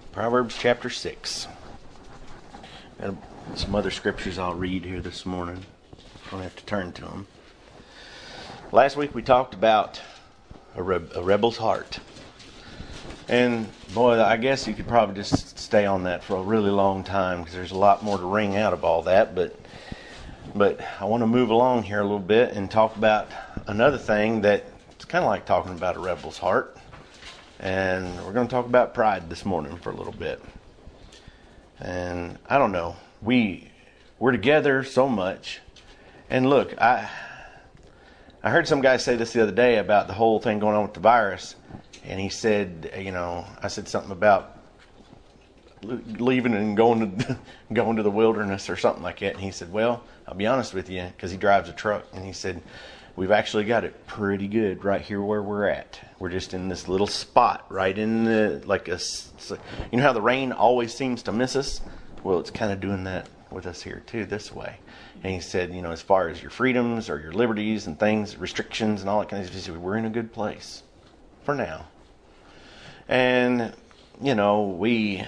Proverbs chapter 6. Got some other scriptures I'll read here this morning. Don't have to turn to them. Last week we talked about a rebel's heart. And boy, I guess you could probably just stay on that for a really long time because there's a lot more to wring out of all that. But I want to move along here a little bit and talk about another thing that it's kind of like talking about a rebel's heart. And we're going to talk about pride this morning for a little bit. And I don't know, we're together so much. And look, I heard some guy say this the other day about the whole thing going on with the virus. And he said, I said something about leaving and going to the wilderness or something like that. And he said, well, I'll be honest with you, because he drives a truck. And he said, we've actually got it pretty good right here where we're at. We're just in this little spot right in you know how the rain always seems to miss us? Well, it's kind of doing that with us here too, this way. And he said, as far as your freedoms or your liberties and things, restrictions and all that kind of stuff, he said, we're in a good place for now. And, we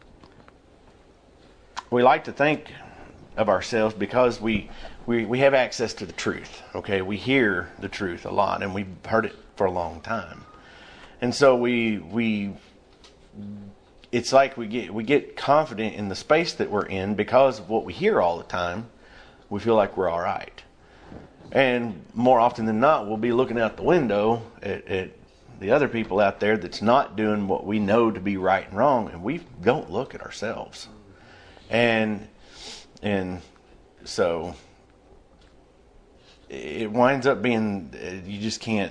like to think of ourselves because we have access to the truth. Okay, we hear the truth a lot, and we've heard it for a long time, and so it's like we get confident in the space that we're in because of what we hear all the time. We feel like we're all right, and more often than not, we'll be looking out the window at the other people out there that's not doing what we know to be right and wrong, and we don't look at ourselves, and so it winds up being, you just can't,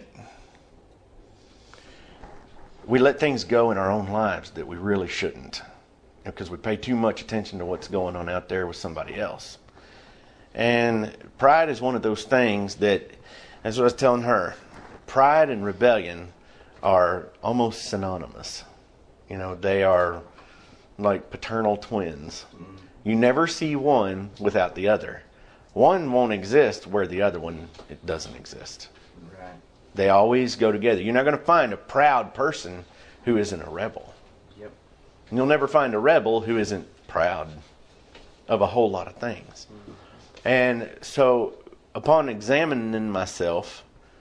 we let things go in our own lives that we really shouldn't, because we pay too much attention to what's going on out there with somebody else. And pride is one of those things that, as I was telling her, pride and rebellion are almost synonymous. They are like paternal twins. You never see one without the other. One won't exist where the other one it doesn't exist. Right. They always go together. You're not going to find a proud person who isn't a rebel. Yep. And you'll never find a rebel who isn't proud of a whole lot of things. Mm-hmm. And so upon examining myself,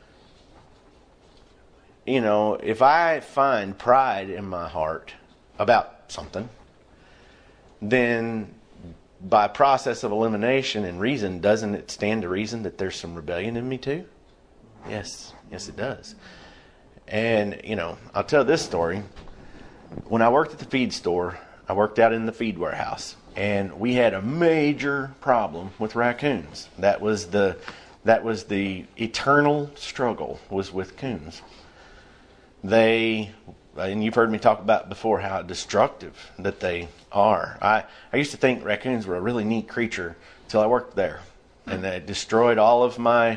if I find pride in my heart about something, then by process of elimination and reason, doesn't it stand to reason that there's some rebellion in me too? Yes it does. And, I'll tell this story. When I worked at the feed store, I worked out in the feed warehouse, and we had a major problem with raccoons. That was the eternal struggle, was with coons. And you've heard me talk about before how destructive that they are. I used to think raccoons were a really neat creature until I worked there, and they destroyed all of my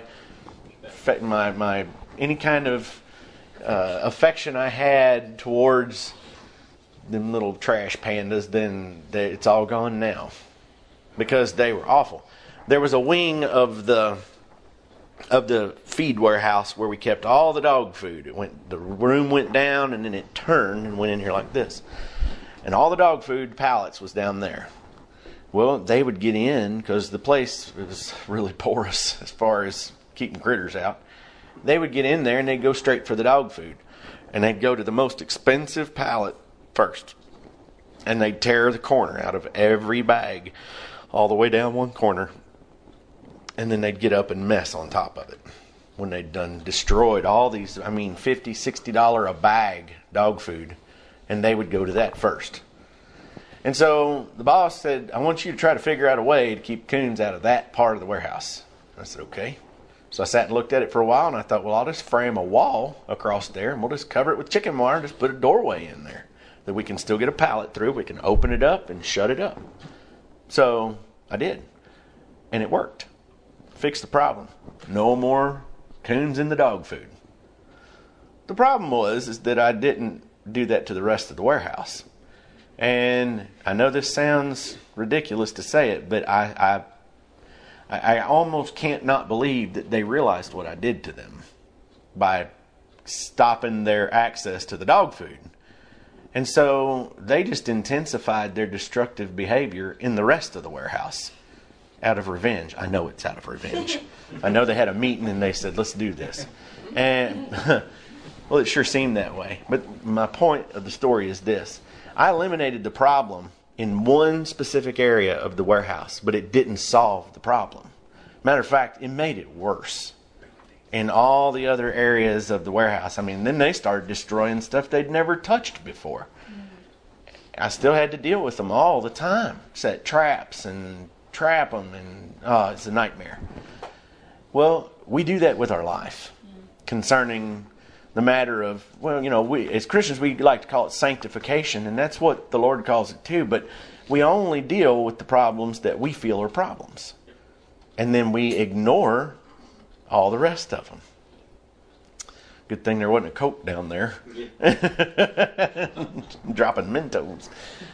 any kind of affection I had towards them little trash pandas. Then it's all gone now because they were awful. There was a wing of the feed warehouse where we kept all the dog food. The room went down, and then it turned and went in here like this. And all the dog food pallets was down there. Well, they would get in because the place was really porous as far as keeping critters out. They would get in there and they'd go straight for the dog food. And they'd go to the most expensive pallet first. And they'd tear the corner out of every bag all the way down one corner. And then they'd get up and mess on top of it. When they'd destroyed all these, $50, $60 a bag dog food. And they would go to that first. And so the boss said, I want you to try to figure out a way to keep coons out of that part of the warehouse. I said, okay. So I sat and looked at it for a while, and I thought, well, I'll just frame a wall across there, and we'll just cover it with chicken wire and just put a doorway in there that we can still get a pallet through. We can open it up and shut it up. So I did. And it worked. Fixed the problem. No more coons in the dog food. The problem is that I didn't do that to the rest of the warehouse. And I know this sounds ridiculous to say it, but I almost can't not believe that they realized what I did to them by stopping their access to the dog food. And so they just intensified their destructive behavior in the rest of the warehouse out of revenge. I know it's out of revenge. I know they had a meeting and they said, let's do this. And, well, it sure seemed that way. But my point of the story is this. I eliminated the problem in one specific area of the warehouse, but it didn't solve the problem. Matter of fact, it made it worse in all the other areas of the warehouse. I mean, then they started destroying stuff they'd never touched before. I still had to deal with them all the time. Set traps and trap them, and it's a nightmare. Well, we do that with our life concerning the matter of, well, you know, we as Christians, we like to call it sanctification, and that's what the Lord calls it too, but we only deal with the problems that we feel are problems. And then we ignore all the rest of them. Good thing there wasn't a Coke down there. Dropping Mentos.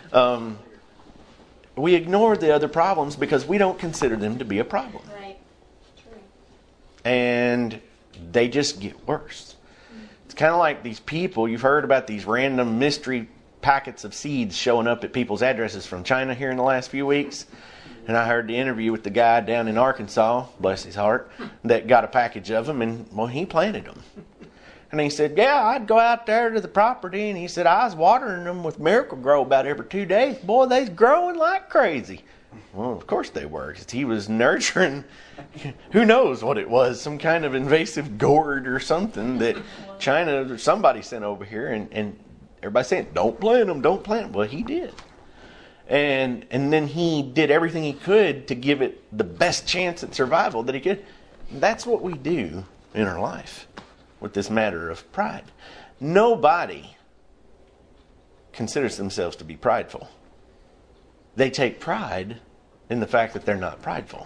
We ignore the other problems because we don't consider them to be a problem. Right. True. And they just get worse. It's kind of like these people, you've heard about these random mystery packets of seeds showing up at people's addresses from China here in the last few weeks. And I heard the interview with the guy down in Arkansas, bless his heart, that got a package of them, and, well, he planted them. And he said, yeah, I'd go out there to the property, and he said, I was watering them with Miracle-Gro about every 2 days. Boy, they's growing like crazy. Well, of course they were, because he was nurturing, who knows what it was, some kind of invasive gourd or something that China or somebody sent over here, and everybody's saying, don't plant them, don't plant them. Well, he did. And then he did everything he could to give it the best chance at survival that he could. That's what we do in our life with this matter of pride. Nobody considers themselves to be prideful. They take pride in the fact that they're not prideful.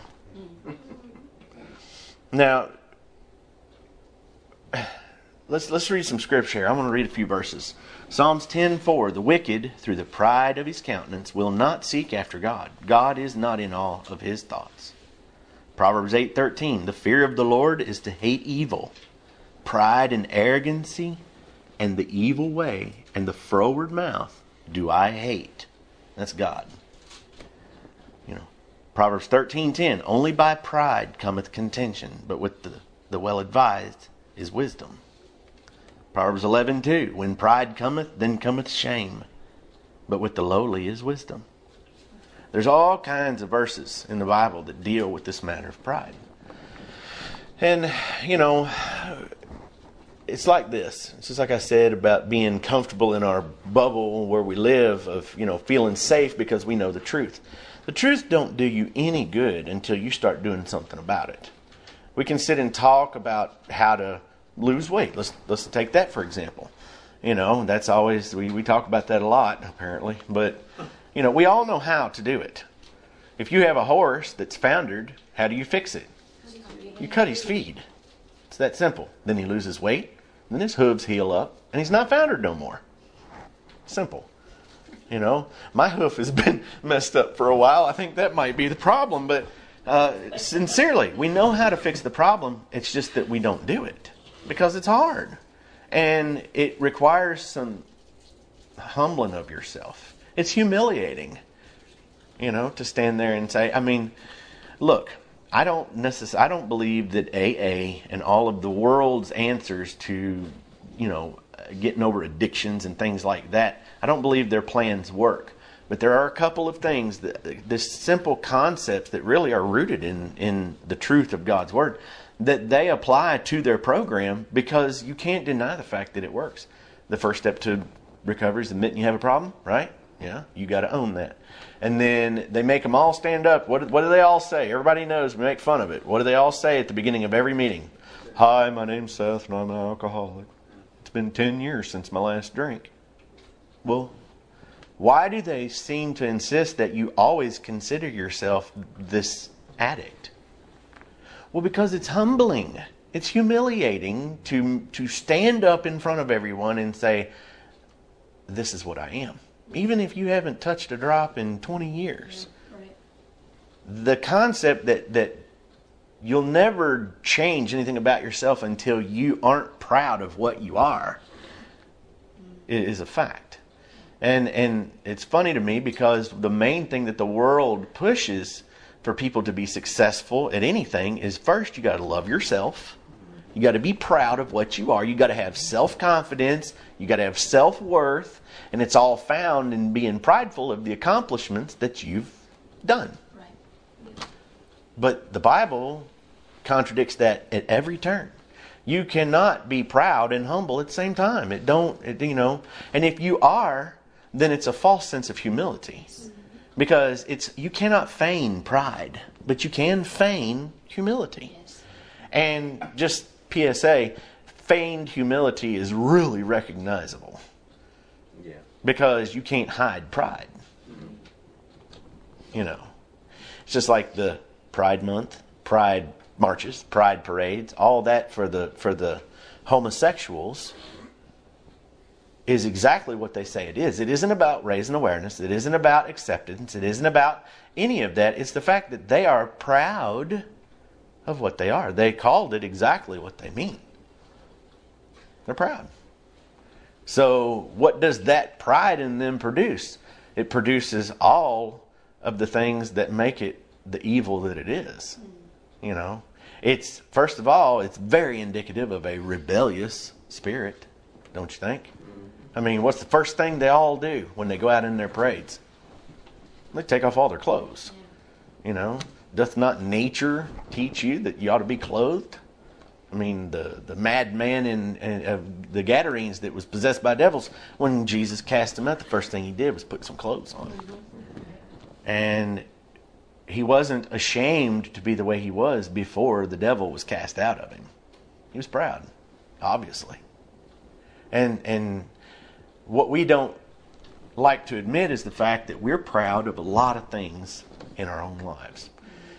Now, let's read some scripture here. I'm going to read a few verses. Psalms 10:4, the wicked, through the pride of his countenance, will not seek after God. God is not in awe of his thoughts. Proverbs 8:13, the fear of the Lord is to hate evil. Pride and arrogancy and the evil way and the froward mouth do I hate. That's God. You know, Proverbs 13:10, only by pride cometh contention, but with the well-advised is wisdom. Proverbs 11:2, when pride cometh, then cometh shame, but with the lowly is wisdom. There's all kinds of verses in the Bible that deal with this matter of pride. And, you know, it's like this. It's just like I said about being comfortable in our bubble where we live, of, you know, feeling safe because we know the truth. The truth don't do you any good until you start doing something about it. We can sit and talk about how to lose weight. Let's take that for example. You know, that's always, we talk about that a lot apparently, but you know, we all know how to do it. If you have a horse that's foundered, how do you fix it? You cut his feed. It's that simple. Then he loses weight, then his hooves heal up, and he's not foundered no more. Simple. You know, my hoof has been messed up for a while. I think that might be the problem, but sincerely, we know how to fix the problem. It's just that we don't do it. Because it's hard. And it requires some humbling of yourself. It's humiliating, you know, to stand there and say, I mean, look, I don't believe that AA and all of the world's answers to, you know, getting over addictions and things like that, I don't believe their plans work. But there are a couple of things, this simple concepts that really are rooted in the truth of God's Word, that they apply to their program because you can't deny the fact that it works. The first step to recovery is admitting you have a problem, right? Yeah, you got to own that. And then they make them all stand up. What do they all say? Everybody knows we make fun of it. What do they all say at the beginning of every meeting? Hi, my name's Seth and I'm an alcoholic. It's been 10 years since my last drink. Well, why do they seem to insist that you always consider yourself this addict? Well, because it's humbling. It's humiliating to stand up in front of everyone and say, this is what I am. Even if you haven't touched a drop in 20 years. Right. The concept that you'll never change anything about yourself until you aren't proud of what you are is a fact. And it's funny to me because the main thing that the world pushes for people to be successful at anything is, first you got to love yourself. You got to be proud of what you are. You got to have self-confidence. You got to have self-worth. And it's all found in being prideful of the accomplishments that you've done. Right. But the Bible contradicts that at every turn. You cannot be proud and humble at the same time. And if you are, then it's a false sense of humility. Because you cannot feign pride, but you can feign humility. Yes. And just PSA, feigned humility is really recognizable. Yeah. Because you can't hide pride. It's just like the Pride Month, Pride marches, Pride parades, all that for the homosexuals is exactly what they say it is. It isn't about raising awareness. It isn't about acceptance. It isn't about any of that. It's the fact that they are proud of what they are. They called it exactly what they mean. They're proud. So what does that pride in them produce? It produces all of the things that make it the evil that it is. It's, first of all, it's very indicative of a rebellious spirit, don't you think? I mean, what's the first thing they all do when they go out in their parades? They take off all their clothes. Doth not nature teach you that you ought to be clothed? I mean, the madman of the Gadarenes that was possessed by devils, when Jesus cast him out, the first thing he did was put some clothes on him. And he wasn't ashamed to be the way he was before the devil was cast out of him. He was proud, obviously. And what we don't like to admit is the fact that we're proud of a lot of things in our own lives.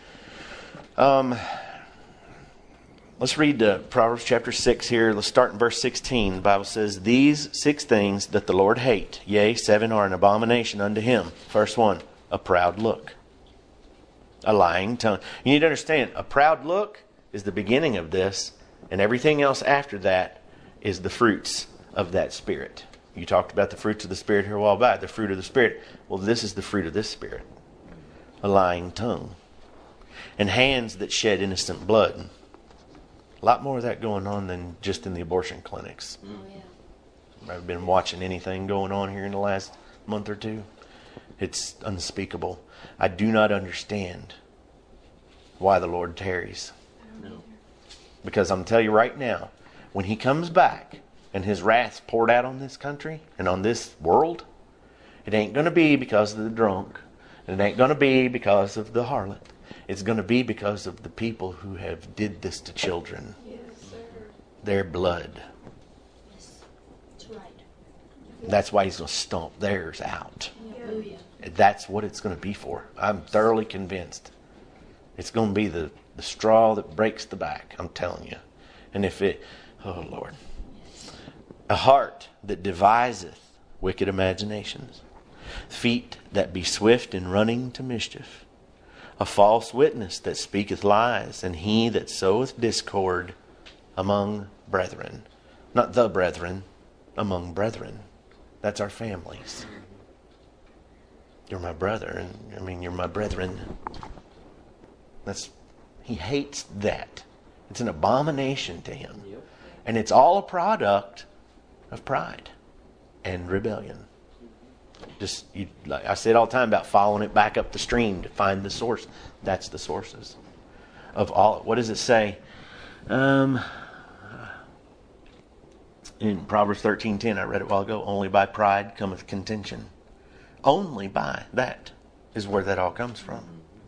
Let's read Proverbs chapter 6 here. Let's start in verse 16. The Bible says, "These 6 things that the Lord hate, yea, 7 are an abomination unto him." First one, a proud look. A lying tongue. You need to understand, a proud look is the beginning of this, and everything else after that is the fruits of that spirit. You talked about the fruits of the Spirit here a while back, the fruit of the Spirit. Well, this is the fruit of this Spirit. A lying tongue. And hands that shed innocent blood. A lot more of that going on than just in the abortion clinics. Oh, yeah. I've been watching anything going on here in the last month or two. It's unspeakable. I do not understand why the Lord tarries. No. Because I'm telling you right now, when He comes back and His wrath's poured out on this country and on this world, it ain't going to be because of the drunk. And it ain't going to be because of the harlot. It's going to be because of the people who have did this to children. Yes, sir. Their blood. Yes. That's right. That's why He's going to stomp theirs out. Hallelujah. That's what it's going to be for. I'm thoroughly convinced. It's going to be the straw that breaks the back. I'm telling you. And oh Lord. A heart that deviseth wicked imaginations. Feet that be swift in running to mischief. A false witness that speaketh lies. And he that soweth discord among brethren. Not the brethren, among brethren. That's our families. You're my brother, and you're my brethren. He hates that. It's an abomination to him. Yep. And it's all a product of pride and rebellion. Like I said all the time about following it back up the stream to find the source. That's the sources of all. What does it say? In Proverbs 13:10, I read it a while ago. Only by pride cometh contention. Only by that is where that all comes from.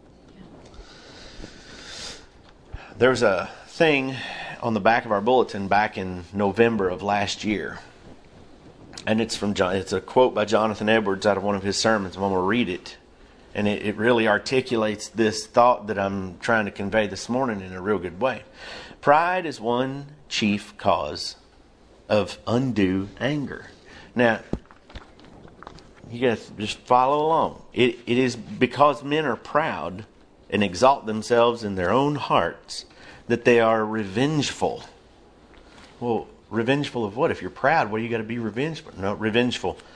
There's a thing on the back of our bulletin back in November of last year. And it's a quote by Jonathan Edwards out of one of his sermons. I'm going to read it. And it really articulates this thought that I'm trying to convey this morning in a real good way. Pride is one chief cause of undue anger. Now, you got to just follow along. It is because men are proud and exalt themselves in their own hearts that they are revengeful. Well, revengeful of what? If you're proud, what do you got to be revengeful? No, revengeful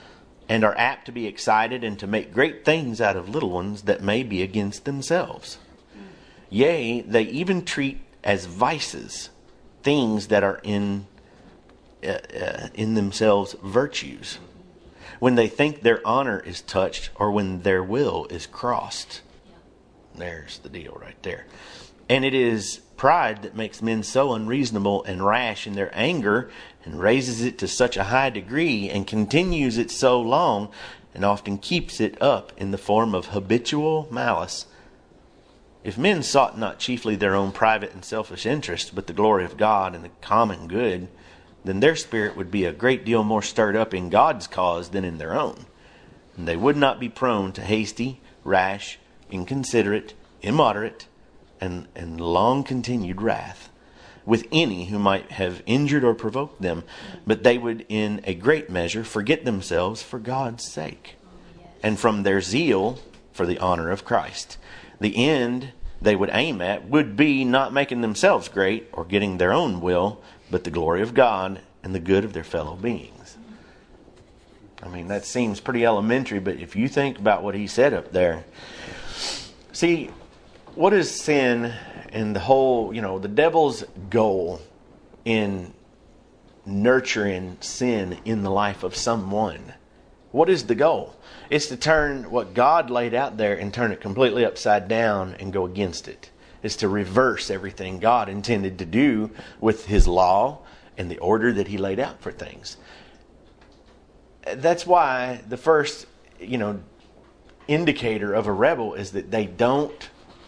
and are apt to be excited and to make great things out of little ones that may be against themselves. Yea, they even treat as vices things that are in themselves virtues, when they think their honor is touched or when their will is crossed. There's the deal right there. And it is pride that makes men so unreasonable and rash in their anger, and raises it to such a high degree, and continues it so long, and often keeps it up in the form of habitual malice. If men sought not chiefly their own private and selfish interest, but the glory of God and the common good, then their spirit would be a great deal more stirred up in God's cause than in their own. And they would not be prone to hasty, rash, inconsiderate, immoderate, and long-continued wrath with any who might have injured or provoked them, but they would in a great measure forget themselves for God's sake, and from their zeal for the honor of Christ. The end they would aim at would be not making themselves great or getting their own will, but the glory of God and the good of their fellow beings. I mean, that seems pretty elementary, but if you think about what he said up there, see, what is sin and the whole, the devil's goal in nurturing sin in the life of someone? What is the goal? It's to turn what God laid out there and turn it completely upside down and go against it. It's to reverse everything God intended to do with His law and the order that He laid out for things. That's why the first, indicator of a rebel is that they don't.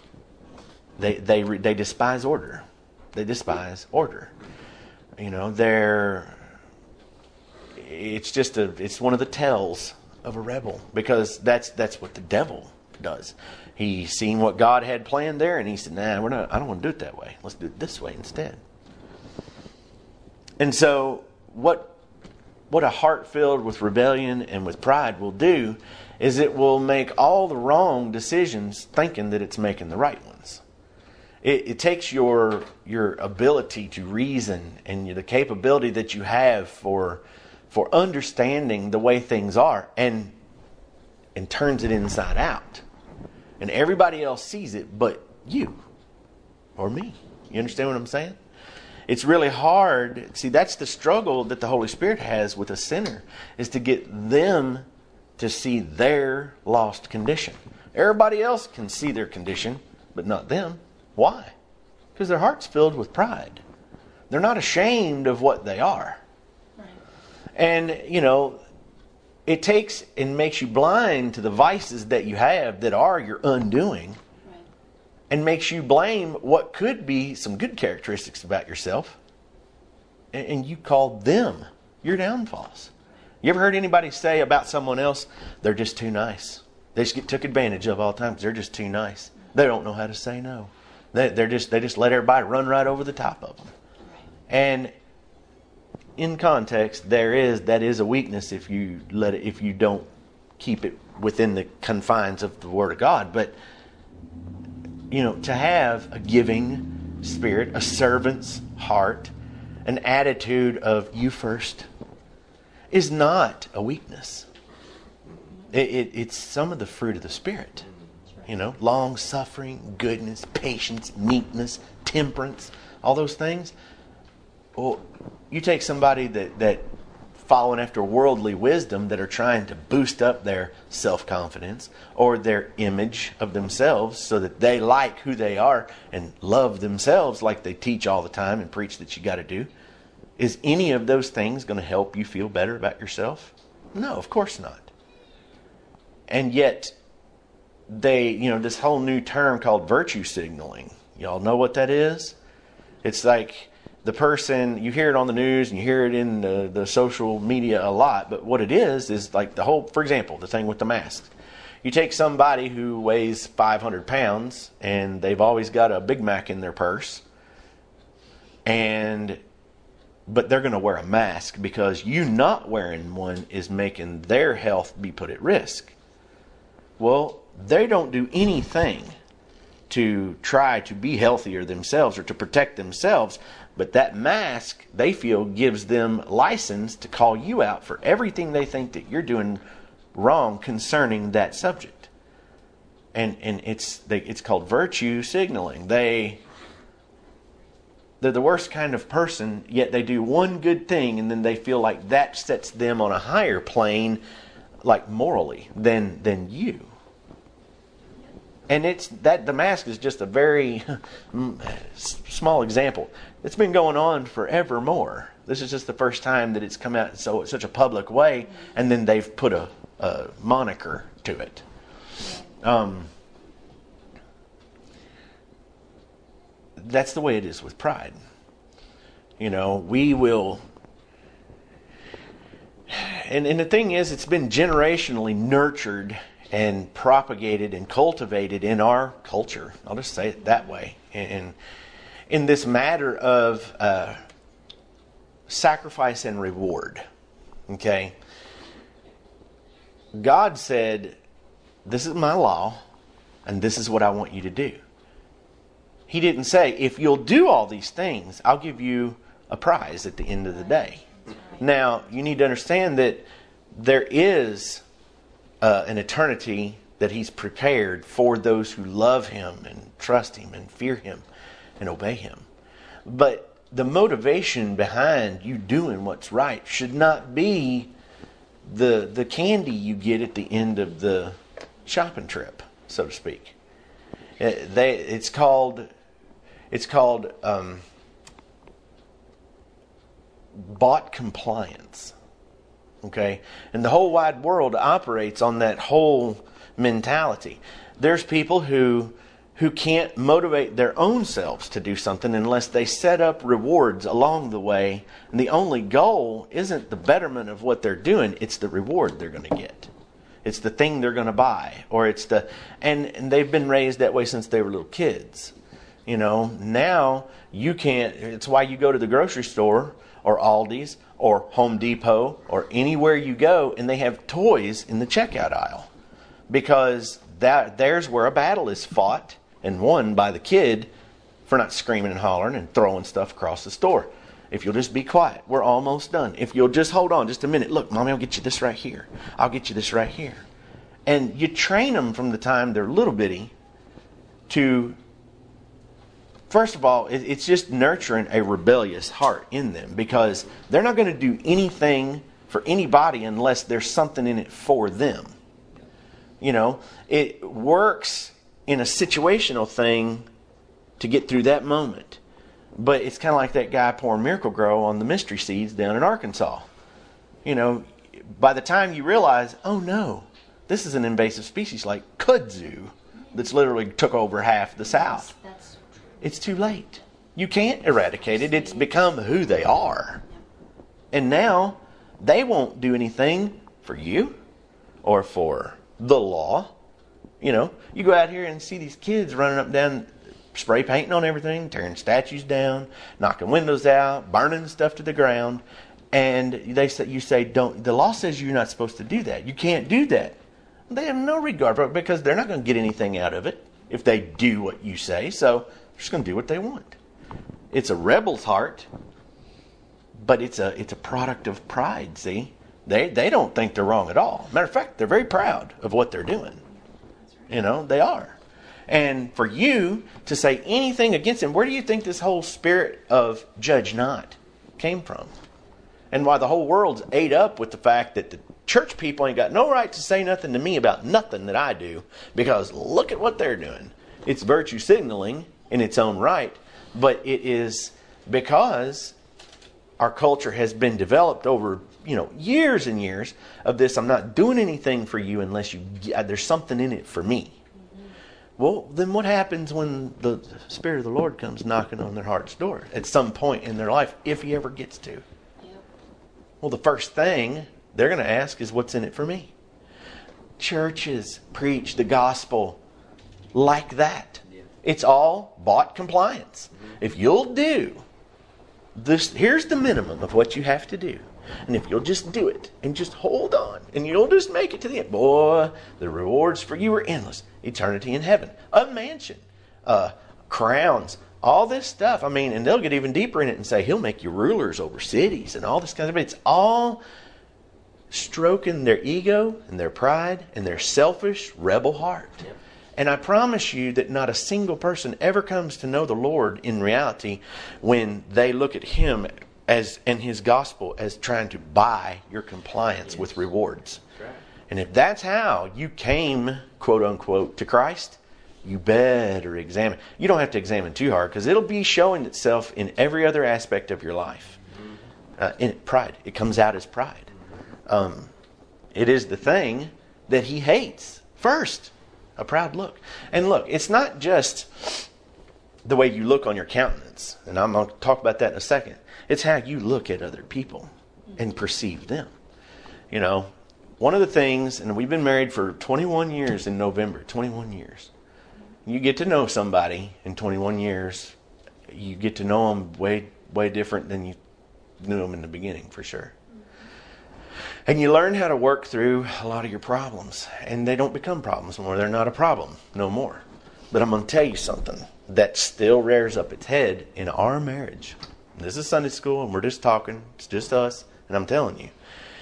They despise order. They despise order. It's one of the tells of a rebel, because that's what the devil does. He seen what God had planned there, and he said, "Nah, I don't want to do it that way. Let's do it this way instead." And so, what a heart filled with rebellion and with pride will do is it will make all the wrong decisions thinking that it's making the right ones. It takes your ability to reason and the capability that you have for understanding the way things are and turns it inside out. And everybody else sees it but you or me. You understand what I'm saying? It's really hard. See, that's the struggle that the Holy Spirit has with a sinner, is to get them to see their lost condition. Everybody else can see their condition, but not them. Why? Because their heart's filled with pride. They're not ashamed of what they are. Right. And, it takes and makes you blind to the vices that you have that are your undoing. Right. And makes you blame what could be some good characteristics about yourself. And you call them your downfalls. You ever heard anybody say about someone else, they're just too nice? They just get took advantage of all the time because they're just too nice. They don't know how to say no. They just let everybody run right over the top of them. And in context, that is a weakness if you don't keep it within the confines of the Word of God. But to have a giving spirit, a servant's heart, an attitude of you first, is not a weakness. It's some of the fruit of the Spirit. Long-suffering, goodness, patience, meekness, temperance, all those things. Well, you take somebody that following after worldly wisdom, that are trying to boost up their self-confidence or their image of themselves so that they like who they are and love themselves like they teach all the time and preach that you got to do. Is any of those things going to help you feel better about yourself? No, of course not. And yet, this whole new term called virtue signaling. Y'all know what that is? It's like the person, you hear it on the news and you hear it in the social media a lot, but what it is like for example, the thing with the masks. You take somebody who weighs 500 pounds and they've always got a Big Mac in their purse, but they're going to wear a mask because you not wearing one is making their health be put at risk. Well, they don't do anything to try to be healthier themselves or to protect themselves, but that mask, they feel, gives them license to call you out for everything they think that you're doing wrong concerning that subject. And it's called virtue signaling. They're the worst kind of person, yet they do one good thing and then they feel like that sets them on a higher plane, like morally, than you. And it's that the mask is just a very small example. It's been going on forevermore. This is just the first time that it's come out in such a public way, and then they've put a moniker to it. That's the way it is with pride. You know, we will... And the thing is, it's been generationally nurtured and propagated and cultivated in our culture. I'll just say it that way. And in this matter of sacrifice and reward. Okay? God said, this is my law, and this is what I want you to do. He didn't say, if you'll do all these things, I'll give you a prize at the end of the day. Now, you need to understand that there is an eternity that He's prepared for those who love Him and trust Him and fear Him and obey Him. But the motivation behind you doing what's right should not be the candy you get at the end of the shopping trip, so to speak. It's called bought compliance. Okay? And the whole wide world operates on that whole mentality. There's people who can't motivate their own selves to do something unless they set up rewards along the way. And the only goal isn't the betterment of what they're doing, it's the reward they're going to get. It's the thing they're going to buy. Or it's and they've been raised that way since they were little kids. You know, now you can't, it's why you go to the grocery store or Aldi's or Home Depot or anywhere you go and they have toys in the checkout aisle. Because there's where a battle is fought and won by the kid for not screaming and hollering and throwing stuff across the store. If you'll just be quiet, we're almost done. If you'll just hold on just a minute. Look, Mommy, I'll get you this right here. I'll get you this right here. And you train them from the time they're little bitty to... First of all, it's just nurturing a rebellious heart in them because they're not going to do anything for anybody unless there's something in it for them. You know, it works in a situational thing to get through that moment. But it's kind of like that guy pouring Miracle Grow on the mystery seeds down in Arkansas. You know, by the time you realize, oh no, this is an invasive species like kudzu that's literally took over half the South. It's too late. You can't eradicate it. It's become who they are. And now they won't do anything for you or for the law. You know, you go out here and see these kids running up and down, spray painting on everything, tearing statues down, knocking windows out, burning stuff to the ground. And you say, don't. The law says you're not supposed to do that. You can't do that. They have no regard for it because they're not going to get anything out of it if they do what you say. So they're just going to do what they want. It's a rebel's heart, but it's a product of pride, see? They don't think they're wrong at all. Matter of fact, they're very proud of what they're doing. You know, they are. And for you to say anything against them, where do you think this whole spirit of judge not came from? And why the whole world's ate up with the fact that the church people ain't got no right to say nothing to me about nothing that I do, because look at what they're doing. It's virtue signaling in its own right, but it is because our culture has been developed over, years and years of this. I'm not doing anything for you unless there's something in it for me. Well, then what happens when the Spirit of the Lord comes knocking on their heart's door at some point in their life, if he ever gets to? Yep. Well, the first thing they're going to ask is, what's in it for me? Churches preach the gospel like that. Yeah. It's all bought compliance. If you'll do this, here's the minimum of what you have to do. And if you'll just do it and just hold on and you'll just make it to the end, boy, the rewards for you are endless. Eternity in heaven, a mansion, crowns, all this stuff. I mean, and they'll get even deeper in it and say he'll make you rulers over cities and all this kind of stuff. It's all stroking their ego and their pride and their selfish rebel heart. Yep. And I promise you that not a single person ever comes to know the Lord in reality when they look at Him as and His gospel as trying to buy your compliance with rewards. That's right. And if that's how you came, quote unquote, to Christ, you better examine. You don't have to examine too hard because it'll be showing itself in every other aspect of your life. In pride. It comes out as pride. It is the thing that He hates first. A proud look. And look, it's not just the way you look on your countenance. And I'm going to talk about that in a second. It's how you look at other people and perceive them. You know, one of the things, and we've been married for 21 years in November, 21 years. You get to know somebody in 21 years, you get to know them way, way different than you knew them in the beginning, for sure. And you learn how to work through a lot of your problems. And they don't become problems anymore. They're not a problem no more. But I'm going to tell you something that still rears up its head in our marriage. This is Sunday school and we're just talking. It's just us. And I'm telling you,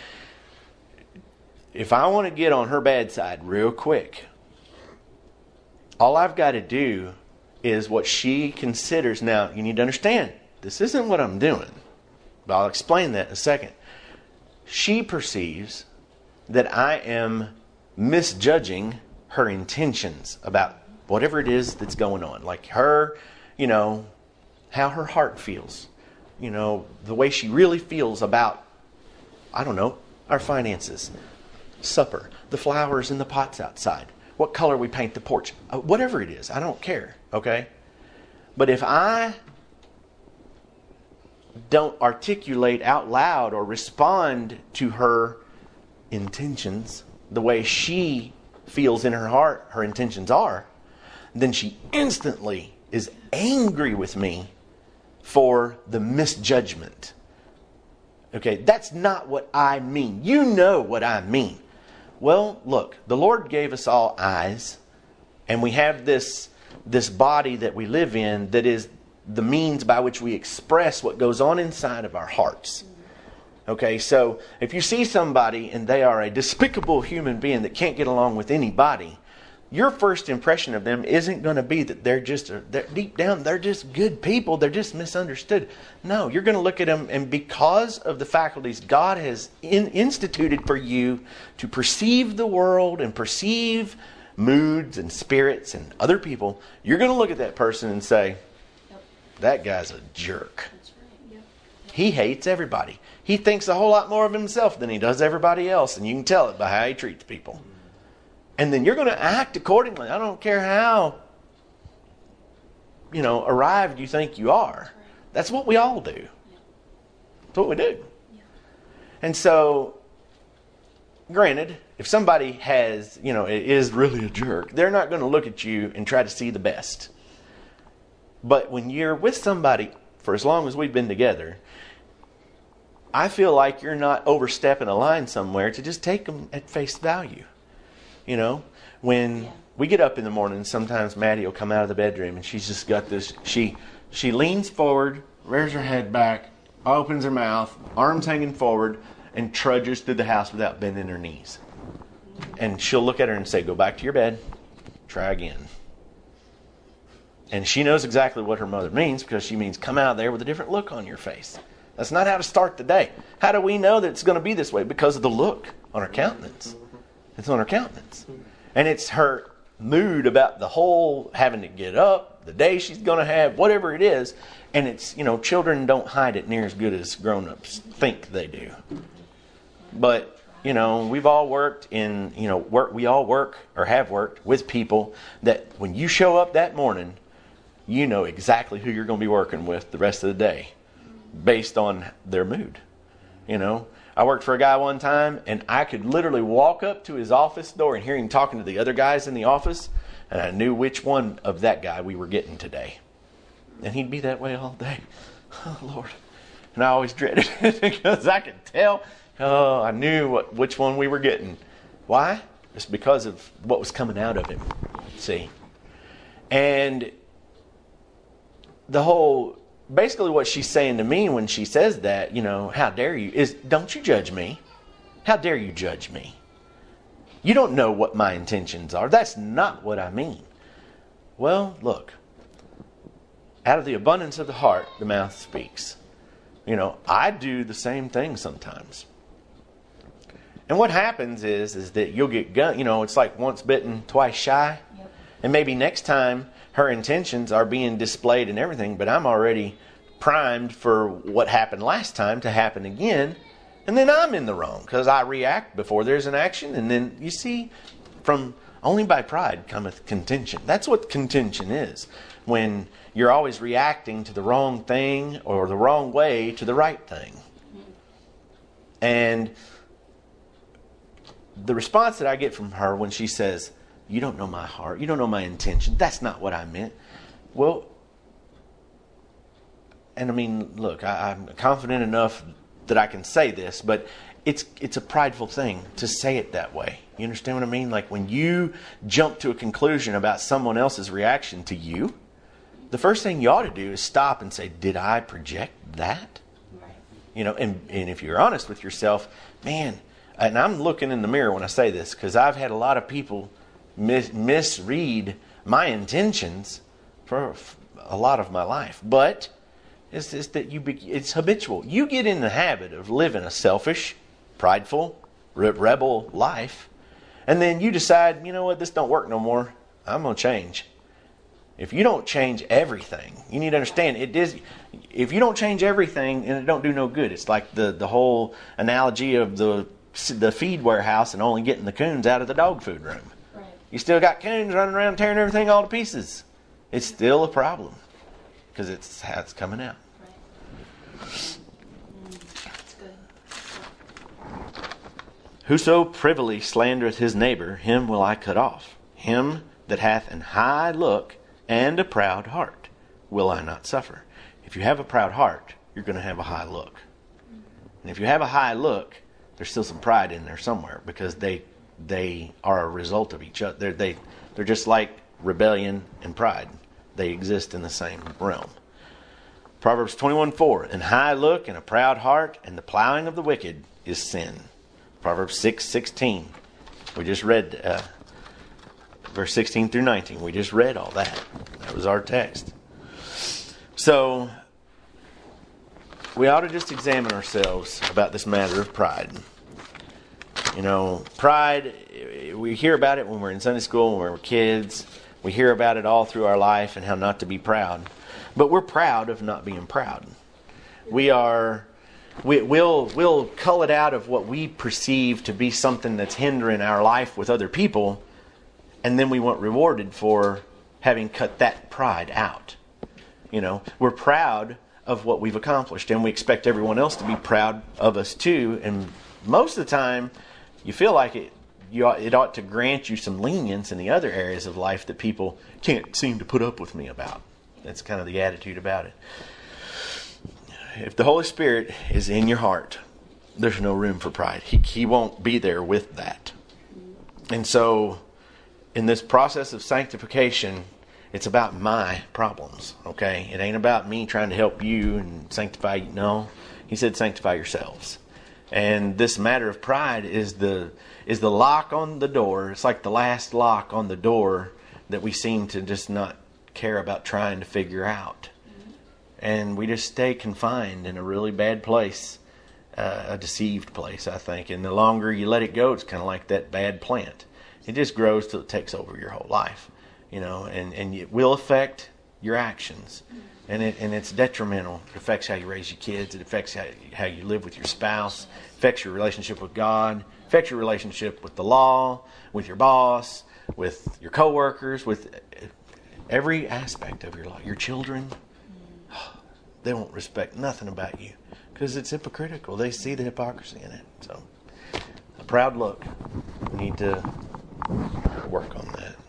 if I want to get on her bad side real quick, all I've got to do is what she considers. Now, you need to understand, this isn't what I'm doing. But I'll explain that in a second. She perceives that I am misjudging her intentions about whatever it is that's going on. Like her, you know, how her heart feels. You know, the way she really feels about, I don't know, our finances, supper, the flowers in the pots outside, what color we paint the porch, whatever it is. I don't care, okay? But if I don't articulate out loud or respond to her intentions the way she feels in her heart her intentions are, then she instantly is angry with me for the misjudgment. Okay, that's not what I mean. You know what I mean. Well, look, the Lord gave us all eyes, and we have this body that we live in that is the means by which we express what goes on inside of our hearts. Okay, so if you see somebody and they are a despicable human being that can't get along with anybody, your first impression of them isn't going to be that they're deep down, they're just good people, they're just misunderstood. No, you're going to look at them, and because of the faculties God has instituted for you to perceive the world and perceive moods and spirits and other people, you're going to look at that person and say, that guy's a jerk. That's right. Yep. He hates everybody. He thinks a whole lot more of himself than he does everybody else. And you can tell it by how he treats people. And then you're going to act accordingly. I don't care how, arrived you think you are. That's what we all do. That's what we do. And so, granted, if somebody is really a jerk, they're not going to look at you and try to see the best. But when you're with somebody for as long as we've been together, I feel like you're not overstepping a line somewhere to just take them at face value. When we get up in the morning, sometimes Maddie will come out of the bedroom and she's just got this, she leans forward, rears her head back, opens her mouth, arms hanging forward, and trudges through the house without bending her knees. And she'll look at her and say, go back to your bed, try again. And she knows exactly what her mother means, because she means come out of there with a different look on your face. That's not how to start the day. How do we know that it's going to be this way? Because of the look on her countenance. It's on her countenance. And it's her mood about the whole having to get up, the day she's going to have, whatever it is. And it's, children don't hide it near as good as grown-ups think they do. But, we've all worked we all work or have worked with people that when you show up that morning, you know exactly who you're going to be working with the rest of the day based on their mood. I worked for a guy one time, and I could literally walk up to his office door and hear him talking to the other guys in the office, and I knew which one of that guy we were getting today. And he'd be that way all day. Oh, Lord. And I always dreaded it because I could tell. Oh, I knew which one we were getting. Why? It's because of what was coming out of him. See? And basically what she's saying to me when she says that, how dare you, is don't you judge me. How dare you judge me? You don't know what my intentions are. That's not what I mean. Well, look. Out of the abundance of the heart, the mouth speaks. I do the same thing sometimes. And what happens is that you'll get it's like once bitten, twice shy. Yep. And maybe next time her intentions are being displayed and everything, but I'm already primed for what happened last time to happen again. And then I'm in the wrong because I react before there's an action. And then you see, from only by pride cometh contention. That's what contention is. When you're always reacting to the wrong thing or the wrong way to the right thing. And the response that I get from her when she says, you don't know my heart, you don't know my intention, that's not what I meant. Well, and I mean, look, I'm confident enough that I can say this, but it's a prideful thing to say it that way. You understand what I mean? Like when you jump to a conclusion about someone else's reaction to you, the first thing you ought to do is stop and say, did I project that? Right. And if you're honest with yourself, man, and I'm looking in the mirror when I say this because I've had a lot of people misread my intentions for a lot of my life. But it's just that it's habitual. You get in the habit of living a selfish, prideful, rebel life, and then you decide, you know what, this don't work no more. I'm going to change. If you don't change everything, you need to understand it is. If you don't change everything, and it don't do no good. It's like the whole analogy of the feed warehouse and only getting the coons out of the dog food room. Right. You still got coons running around tearing everything all to pieces. It's still a problem because it's how it's coming out. Right. That's good. Whoso privily slandereth his neighbor, him will I cut off. Him that hath an high look and a proud heart will I not suffer. If you have a proud heart, you're going to have a high look. And if you have a high look, there's still some pride in there somewhere because they are a result of each other. They're just like rebellion and pride. They exist in the same realm. Proverbs 21:4, an high look and a proud heart and the plowing of the wicked is sin. Proverbs 6:16. We just read verse 16 through 19. We just read all that. That was our text. So we ought to just examine ourselves about this matter of pride. Pride, we hear about it when we're in Sunday school, when we're kids. We hear about it all through our life and how not to be proud. But we're proud of not being proud. We'll cull it out of what we perceive to be something that's hindering our life with other people, and then we want rewarded for having cut that pride out. We're proud of what we've accomplished, and we expect everyone else to be proud of us too. And most of the time, you feel like it ought to grant you some lenience in the other areas of life that people can't seem to put up with me about. That's kind of the attitude about it. If the Holy Spirit is in your heart, there's no room for pride. He won't be there with that. And so, in this process of sanctification, it's about my problems, okay? It ain't about me trying to help you and sanctify you. No, he said sanctify yourselves. And this matter of pride is the lock on the door. It's like the last lock on the door that we seem to just not care about trying to figure out. And we just stay confined in a really bad place, a deceived place, I think. And the longer you let it go, it's kind of like that bad plant. It just grows till it takes over your whole life, and it will affect your actions. And it's detrimental. It affects how you raise your kids. It affects how you live with your spouse. It affects your relationship with God. It affects your relationship with the law, with your boss, with your coworkers, with every aspect of your life. Your children, they won't respect nothing about you because it's hypocritical. They see the hypocrisy in it. So, a proud look. We need to work on that.